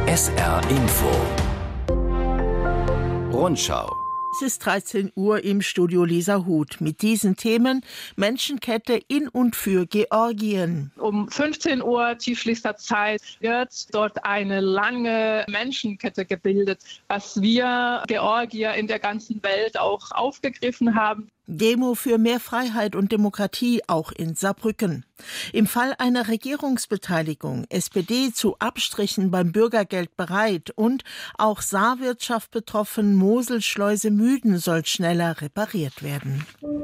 SR Info Rundschau. Es ist 13 Uhr im Studio Lisa Huth mit diesen Themen: Menschenkette in und für Georgien. Um 15 Uhr Tifliser Zeit wird dort eine lange Menschenkette gebildet, was wir Georgier in der ganzen Welt auch aufgegriffen haben. Demo für mehr Freiheit und Demokratie auch in Saarbrücken. Im Fall einer Regierungsbeteiligung SPD zu Abstrichen beim Bürgergeld bereit und auch Saarwirtschaft betroffen, Moselschleuse Müden soll schneller repariert werden.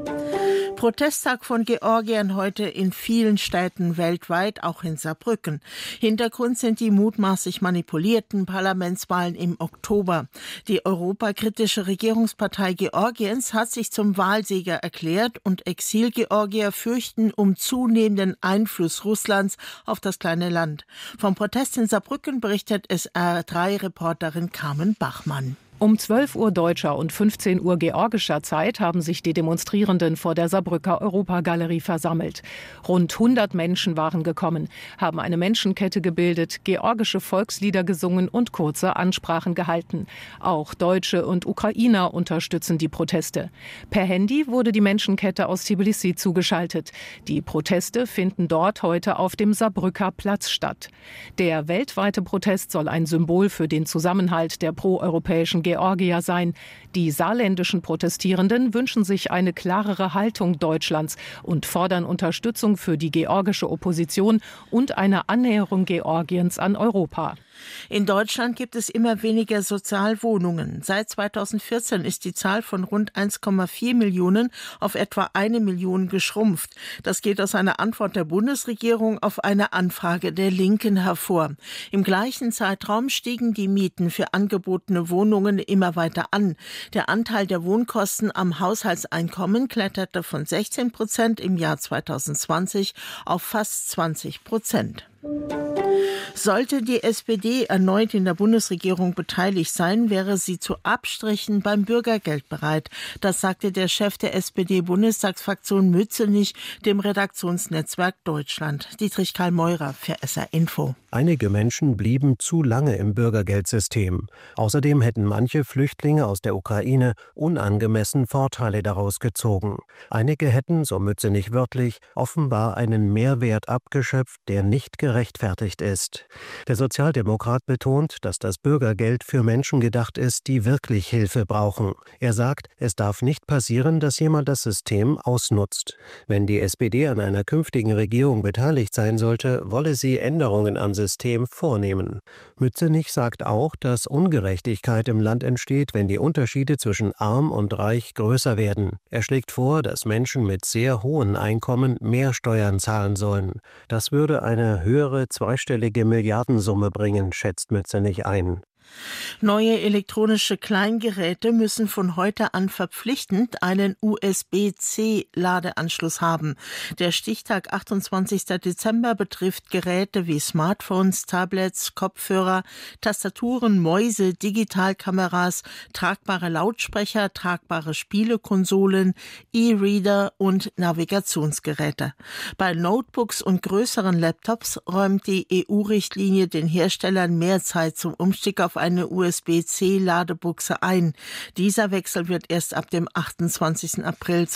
Protesttag von Georgien heute in vielen Städten weltweit, auch in Saarbrücken. Hintergrund sind die mutmaßlich manipulierten Parlamentswahlen im Oktober. Die europakritische Regierungspartei Georgiens hat sich zum Wahlsieger erklärt und Exil-Georgier fürchten um zunehmenden Einfluss Russlands auf das kleine Land. Vom Protest in Saarbrücken berichtet SR3-Reporterin Carmen Bachmann. Um 12 Uhr deutscher und 15 Uhr georgischer Zeit haben sich die Demonstrierenden vor der Saarbrücker Europagalerie versammelt. Rund 100 Menschen waren gekommen, haben eine Menschenkette gebildet, georgische Volkslieder gesungen und kurze Ansprachen gehalten. Auch Deutsche und Ukrainer unterstützen die Proteste. Per Handy wurde die Menschenkette aus Tbilisi zugeschaltet. Die Proteste finden dort heute auf dem Saarbrücker Platz statt. Der weltweite Protest soll ein Symbol für den Zusammenhalt der proeuropäischen Georgier sein. Die saarländischen Protestierenden wünschen sich eine klarere Haltung Deutschlands und fordern Unterstützung für die georgische Opposition und eine Annäherung Georgiens an Europa. In Deutschland gibt es immer weniger Sozialwohnungen. Seit 2014 ist die Zahl von rund 1,4 Millionen auf etwa 1 Million geschrumpft. Das geht aus einer Antwort der Bundesregierung auf eine Anfrage der Linken hervor. Im gleichen Zeitraum stiegen die Mieten für angebotene Wohnungen immer weiter an. Der Anteil der Wohnkosten am Haushaltseinkommen kletterte von 16% im Jahr 2020 auf fast 20%. Sollte die SPD erneut in der Bundesregierung beteiligt sein, wäre sie zu Abstrichen beim Bürgergeld bereit. Das sagte der Chef der SPD-Bundestagsfraktion Mützenich dem Redaktionsnetzwerk Deutschland. Dietrich Karl Meurer für SR Info. Einige Menschen blieben zu lange im Bürgergeldsystem. Außerdem hätten manche Flüchtlinge aus der Ukraine unangemessen Vorteile daraus gezogen. Einige hätten, so Mützenich wörtlich, offenbar einen Mehrwert abgeschöpft, der nicht gerechtfertigt ist. Der Sozialdemokrat betont, dass das Bürgergeld für Menschen gedacht ist, die wirklich Hilfe brauchen. Er sagt, es darf nicht passieren, dass jemand das System ausnutzt. Wenn die SPD an einer künftigen Regierung beteiligt sein sollte, wolle sie Änderungen am System vornehmen. Mützenich sagt auch, dass Ungerechtigkeit im Land entsteht, wenn die Unterschiede zwischen arm und reich größer werden. Er schlägt vor, dass Menschen mit sehr hohen Einkommen mehr Steuern zahlen sollen. Das würde eine höhere zweistellige Milliardensumme bringen, schätzt Mützenich ein. Neue elektronische Kleingeräte müssen von heute an verpflichtend einen USB-C-Ladeanschluss haben. Der Stichtag 28. Dezember betrifft Geräte wie Smartphones, Tablets, Kopfhörer, Tastaturen, Mäuse, Digitalkameras, tragbare Lautsprecher, tragbare Spielekonsolen, E-Reader und Navigationsgeräte. Bei Notebooks und größeren Laptops räumt die EU-Richtlinie den Herstellern mehr Zeit zum Umstieg auf eine USB-C-Ladebuchse ein. Dieser Wechsel wird erst ab dem 28. April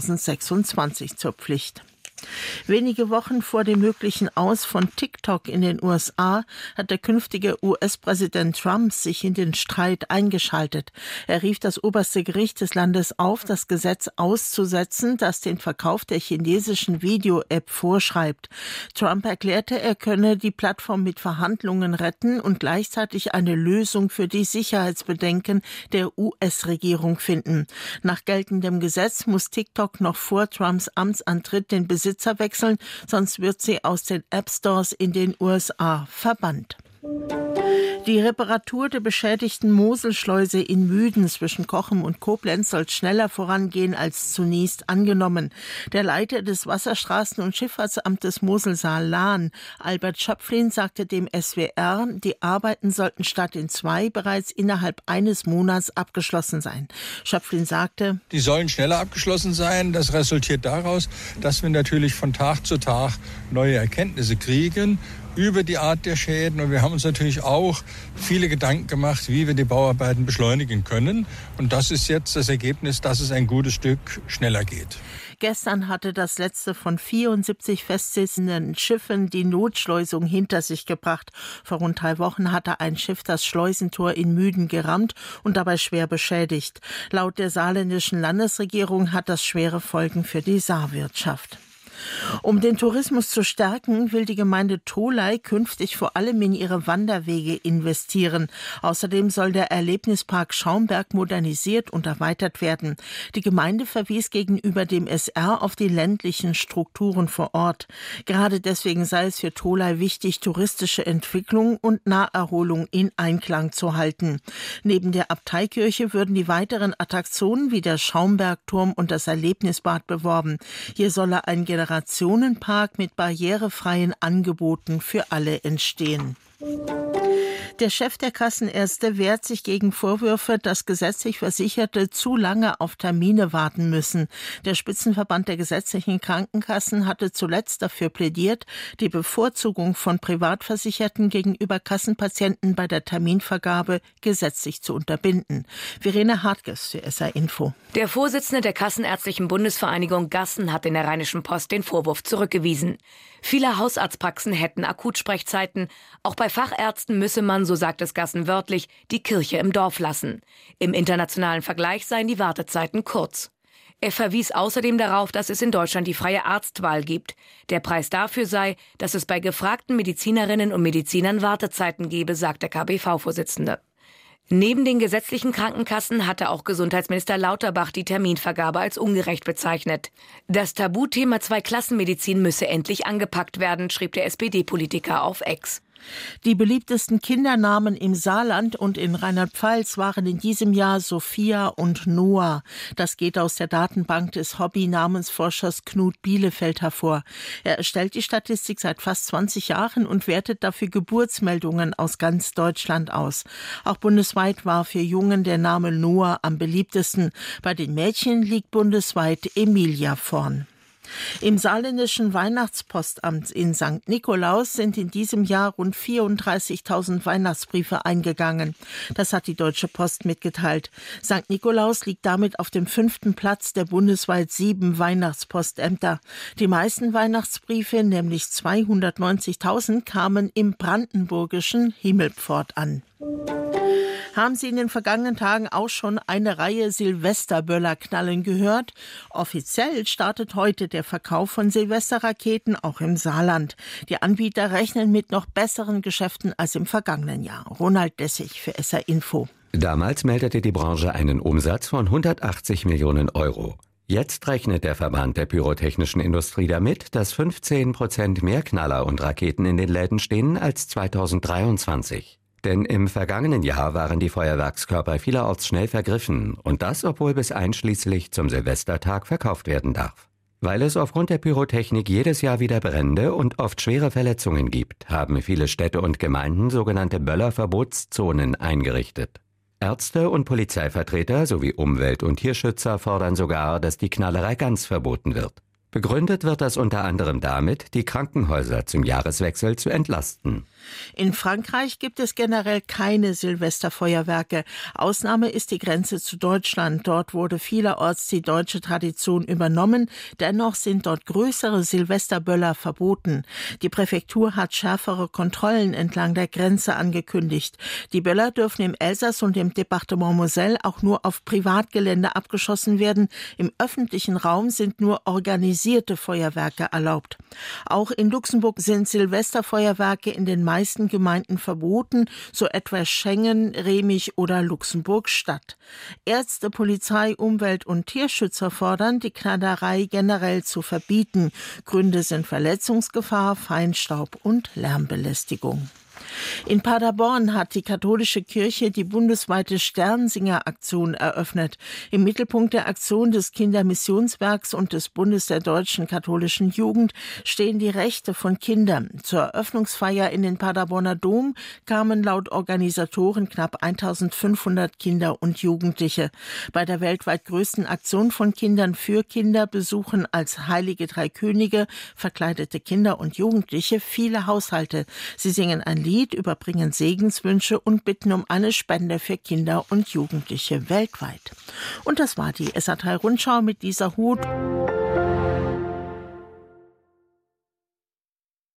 2026 zur Pflicht. Wenige Wochen vor dem möglichen Aus von TikTok in den USA hat der künftige US-Präsident Trump sich in den Streit eingeschaltet. Er rief das oberste Gericht des Landes auf, das Gesetz auszusetzen, das den Verkauf der chinesischen Video-App vorschreibt. Trump erklärte, er könne die Plattform mit Verhandlungen retten und gleichzeitig eine Lösung für die Sicherheitsbedenken der US-Regierung finden. Nach geltendem Gesetz muss TikTok noch vor Trumps Amtsantritt den Besitzer wechseln, sonst wird sie aus den App Stores in den USA verbannt. Die Reparatur der beschädigten Moselschleuse in Müden zwischen Cochem und Koblenz soll schneller vorangehen als zunächst angenommen. Der Leiter des Wasserstraßen- und Schifffahrtsamtes Mosel-Saar-Lahn, Albert Schöpflin, sagte dem SWR, die Arbeiten sollten statt in 2 bereits innerhalb eines Monats abgeschlossen sein. Schöpflin sagte, die sollen schneller abgeschlossen sein. Das resultiert daraus, dass wir natürlich von Tag zu Tag neue Erkenntnisse kriegen über die Art der Schäden. Und wir haben uns natürlich auch viele Gedanken gemacht, wie wir die Bauarbeiten beschleunigen können. Und das ist jetzt das Ergebnis, dass es ein gutes Stück schneller geht. Gestern hatte das letzte von 74 festsitzenden Schiffen die Notschleusung hinter sich gebracht. Vor rund 3 Wochen hatte ein Schiff das Schleusentor in Müden gerammt und dabei schwer beschädigt. Laut der saarländischen Landesregierung hat das schwere Folgen für die Saarwirtschaft. Um den Tourismus zu stärken, will die Gemeinde Tholey künftig vor allem in ihre Wanderwege investieren. Außerdem soll der Erlebnispark Schaumberg modernisiert und erweitert werden. Die Gemeinde verwies gegenüber dem SR auf die ländlichen Strukturen vor Ort. Gerade deswegen sei es für Tholey wichtig, touristische Entwicklung und Naherholung in Einklang zu halten. Neben der Abteikirche würden die weiteren Attraktionen wie der Schaumbergturm und das Erlebnisbad beworben. Hier solle ein Generationenpark mit barrierefreien Angeboten für alle entstehen. Der Chef der Kassenärzte wehrt sich gegen Vorwürfe, dass gesetzlich Versicherte zu lange auf Termine warten müssen. Der Spitzenverband der gesetzlichen Krankenkassen hatte zuletzt dafür plädiert, die Bevorzugung von Privatversicherten gegenüber Kassenpatienten bei der Terminvergabe gesetzlich zu unterbinden. Verena Hartges für SR Info. Der Vorsitzende der Kassenärztlichen Bundesvereinigung Gassen hat in der Rheinischen Post den Vorwurf zurückgewiesen. Viele Hausarztpraxen hätten Akutsprechzeiten. Auch bei Fachärzten müsse man, so sagt es Gassen wörtlich, die Kirche im Dorf lassen. Im internationalen Vergleich seien die Wartezeiten kurz. Er verwies außerdem darauf, dass es in Deutschland die freie Arztwahl gibt. Der Preis dafür sei, dass es bei gefragten Medizinerinnen und Medizinern Wartezeiten gebe, sagt der KBV-Vorsitzende. Neben den gesetzlichen Krankenkassen hatte auch Gesundheitsminister Lauterbach die Terminvergabe als ungerecht bezeichnet. Das Tabuthema Zweiklassenmedizin müsse endlich angepackt werden, schrieb der SPD-Politiker auf X. Die beliebtesten Kindernamen im Saarland und in Rheinland-Pfalz waren in diesem Jahr Sophia und Noah. Das geht aus der Datenbank des Hobby-Namensforschers Knut Bielefeld hervor. Er erstellt die Statistik seit fast 20 Jahren und wertet dafür Geburtsmeldungen aus ganz Deutschland aus. Auch bundesweit war für Jungen der Name Noah am beliebtesten. Bei den Mädchen liegt bundesweit Emilia vorn. Im saarländischen Weihnachtspostamt in St. Nikolaus sind in diesem Jahr rund 34.000 Weihnachtsbriefe eingegangen. Das hat die Deutsche Post mitgeteilt. St. Nikolaus liegt damit auf dem 5. Platz der bundesweit 7 Weihnachtspostämter. Die meisten Weihnachtsbriefe, nämlich 290.000, kamen im brandenburgischen Himmelpfort an. Haben Sie in den vergangenen Tagen auch schon eine Reihe Silvesterböller knallen gehört? Offiziell startet heute der Verkauf von Silvesterraketen auch im Saarland. Die Anbieter rechnen mit noch besseren Geschäften als im vergangenen Jahr. Ronald Dessig für SR Info. Damals meldete die Branche einen Umsatz von 180 Millionen Euro. Jetzt rechnet der Verband der pyrotechnischen Industrie damit, dass 15% mehr Knaller und Raketen in den Läden stehen als 2023. Denn im vergangenen Jahr waren die Feuerwerkskörper vielerorts schnell vergriffen und das, obwohl bis einschließlich zum Silvestertag verkauft werden darf. Weil es aufgrund der Pyrotechnik jedes Jahr wieder Brände und oft schwere Verletzungen gibt, haben viele Städte und Gemeinden sogenannte Böllerverbotszonen eingerichtet. Ärzte und Polizeivertreter sowie Umwelt- und Tierschützer fordern sogar, dass die Knallerei ganz verboten wird. Begründet wird das unter anderem damit, die Krankenhäuser zum Jahreswechsel zu entlasten. In Frankreich gibt es generell keine Silvesterfeuerwerke. Ausnahme ist die Grenze zu Deutschland. Dort wurde vielerorts die deutsche Tradition übernommen. Dennoch sind dort größere Silvesterböller verboten. Die Präfektur hat schärfere Kontrollen entlang der Grenze angekündigt. Die Böller dürfen im Elsass und im Departement Moselle auch nur auf Privatgelände abgeschossen werden. Im öffentlichen Raum sind nur organisierte Feuerwerke erlaubt. Auch in Luxemburg sind Silvesterfeuerwerke in den meisten Gemeinden verboten, so etwa Schengen, Remich oder Luxemburg-Stadt. Ärzte, Polizei, Umwelt- und Tierschützer fordern, die Knallerei generell zu verbieten. Gründe sind Verletzungsgefahr, Feinstaub und Lärmbelästigung. In Paderborn hat die katholische Kirche die bundesweite Sternsinger-Aktion eröffnet. Im Mittelpunkt der Aktion des Kindermissionswerks und des Bundes der deutschen katholischen Jugend stehen die Rechte von Kindern. Zur Eröffnungsfeier in den Paderborner Dom kamen laut Organisatoren knapp 1500 Kinder und Jugendliche. Bei der weltweit größten Aktion von Kindern für Kinder besuchen als Heilige Drei Könige verkleidete Kinder und Jugendliche viele Haushalte. Sie singen ein Lied, überbringen Segenswünsche und bitten um eine Spende für Kinder und Jugendliche weltweit. Und das war die SA3 Rundschau mit Lisa Huth.